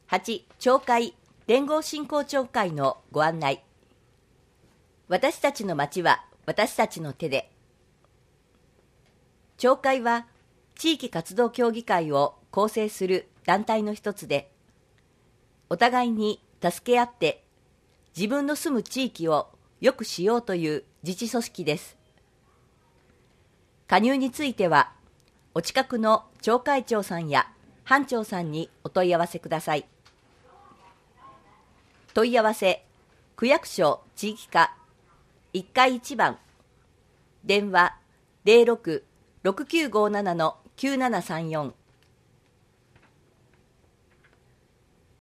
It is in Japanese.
8、町会連合振興協会のご案内。私たちの町は私たちの手で。町会は地域活動協議会を構成する団体の一つで、お互いに助け合って自分の住む地域を良くしようという自治組織です。加入については、お近くの町会長さんや班長さんにお問い合わせください。問い合わせ、区役所地域課1階1番、電話 06-6957-9734